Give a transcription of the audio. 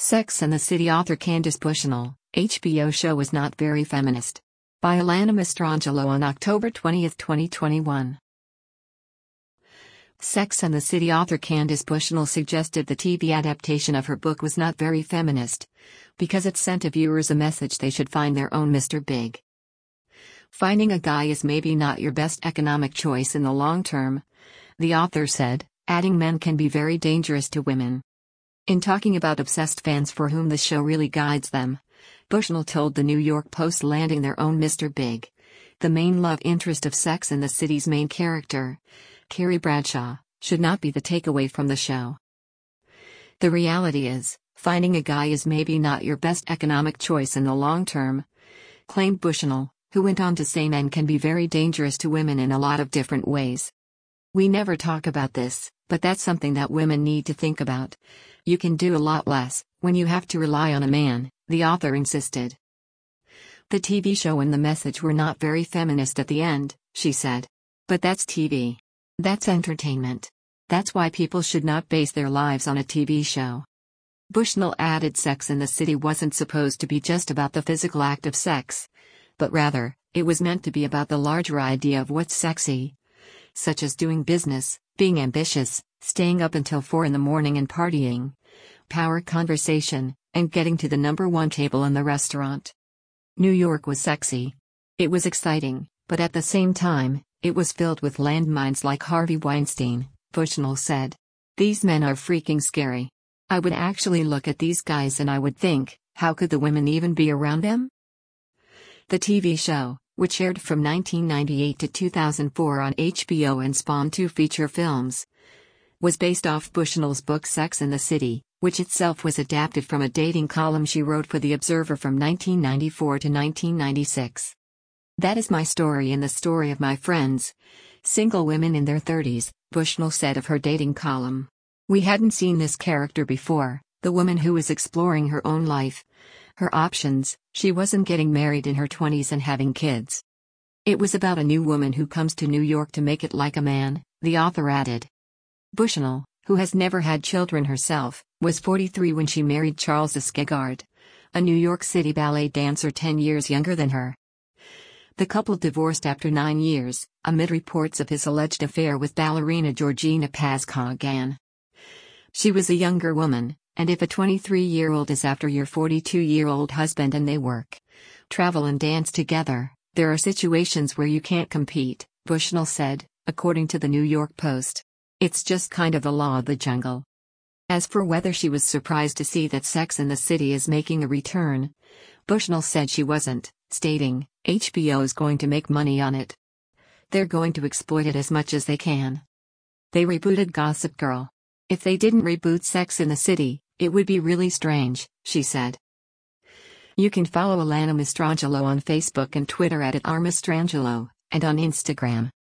Sex and the City author Candace Bushnell, HBO show was not very feminist. By Alana Mastrangelo on October 20, 2021. Sex and the City author Candace Bushnell suggested the TV adaptation of her book was not very feminist, because it sent to viewers a message they should find their own Mr. Big. Finding a guy is maybe not your best economic choice in the long term, the author said, adding men can be very dangerous to women. In talking about obsessed fans for whom the show really guides them, Bushnell told the New York Post landing their own Mr. Big, the main love interest of Sex and the City's main character, Carrie Bradshaw, should not be the takeaway from the show. The reality is, finding a guy is maybe not your best economic choice in the long term, claimed Bushnell, who went on to say men can be very dangerous to women in a lot of different ways. We never talk about this, but that's something that women need to think about. You can do a lot less when you have to rely on a man, the author insisted. The TV show and the message were not very feminist at the end, she said. But that's TV. That's entertainment. That's why people should not base their lives on a TV show. Bushnell added Sex and the City wasn't supposed to be just about the physical act of sex, but rather, it was meant to be about the larger idea of what's sexy, such as doing business, being ambitious, staying up until 4 in the morning and partying, power conversation, and getting to the number one table in the restaurant. New York was sexy. It was exciting, but at the same time, it was filled with landmines like Harvey Weinstein, Bushnell said. These men are freaking scary. I would actually look at these guys and I would think, how could the women even be around them? The TV show, which aired from 1998 to 2004 on HBO and spawned 2 feature films, was based off Bushnell's book Sex and the City, which itself was adapted from a dating column she wrote for The Observer from 1994 to 1996. That is my story and the story of my friends, single women in their 30s, Bushnell said of her dating column. We hadn't seen this character before, the woman who was exploring her own life, her options. She wasn't getting married in her 20s and having kids. It was about a new woman who comes to New York to make it like a man, the author added. Bushnell, who has never had children herself, was 43 when she married Charles Esquigard, a New York City ballet dancer 10 years younger than her. The couple divorced after 9 years, amid reports of his alleged affair with ballerina Georgina Pazcoguin. She was a younger woman, and if a 23-year-old is after your 42-year-old husband and they work, travel and dance together, there are situations where you can't compete, Bushnell said, according to the New York Post. It's just kind of the law of the jungle. As for whether she was surprised to see that Sex and the City is making a return, Bushnell said she wasn't, stating, HBO's going to make money on it. They're going to exploit it as much as they can. They rebooted Gossip Girl. If they didn't reboot Sex and the City, it would be really strange, she said. You can follow Alana Mastrangelo on Facebook and Twitter @RMastrangelo, and on Instagram.